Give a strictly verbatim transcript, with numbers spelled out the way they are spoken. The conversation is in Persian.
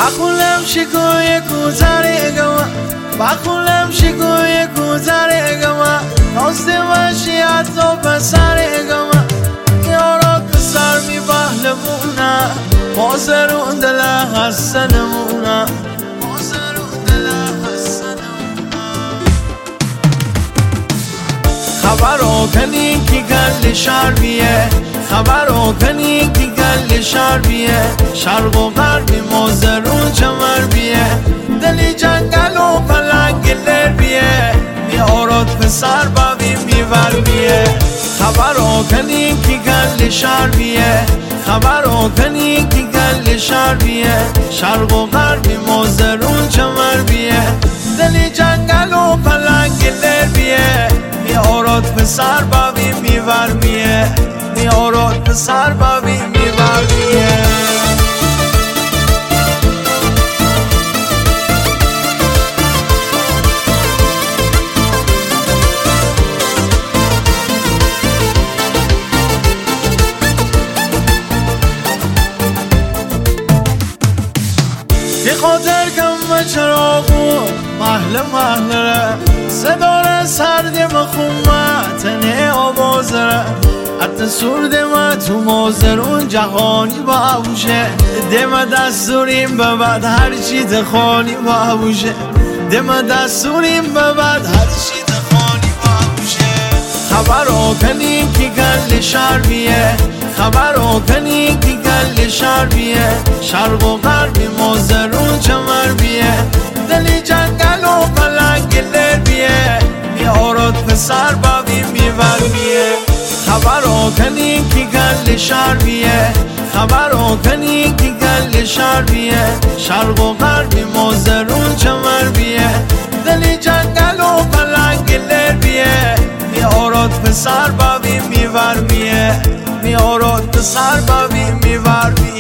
بخونم شکوی کوتره گما بخونم شکوی کوتره گما نازده باشی حتی پسره گما یارا کسر می بحلمونا بازرون دل حسنمونا بازرون دل حسنمونا خبرو کنی که گل شهر بیه خبرو کنی که گل شهر بیه شرق و غربی مازرون چمر بیه دلی جنگل و پلنگ لر بیه میارات پسر بابی میور بیه خبرو کنی که گل شهر بیه خبرو کنی که گل شهر بیه شرق و غربی مازرون چمر بیه دلی جنگل و پلنگ لر بیه میارات پسر بابی میور بیه میارات پسر بابی میور بیه بی خاطر کم چراغو محل محلره صدار سرد مخومت نه آوازره حتی سرد ما تو مازرون جهانی باوشه دم دستوریم به بعد هر چی تخوانی باوشه دم دستوریم به بعد هر چی تخوانی باوشه خبرو کنی که گل شهر بیه خبرو کنی که گل شهر بیه شرق و غربی مازرون چمر بیه دلی جنگل و پلنگ لر بیه میارات پسر بابی میور بیه خبرو کنی که گل شهر بیه خبرو کنی که گل شهر بیه شرق و غربی مازرون چمر بیه دلی جنگل و پلنگ لر بیه میارات پسر بابی میور بیه میارات پسر بابی میور بیه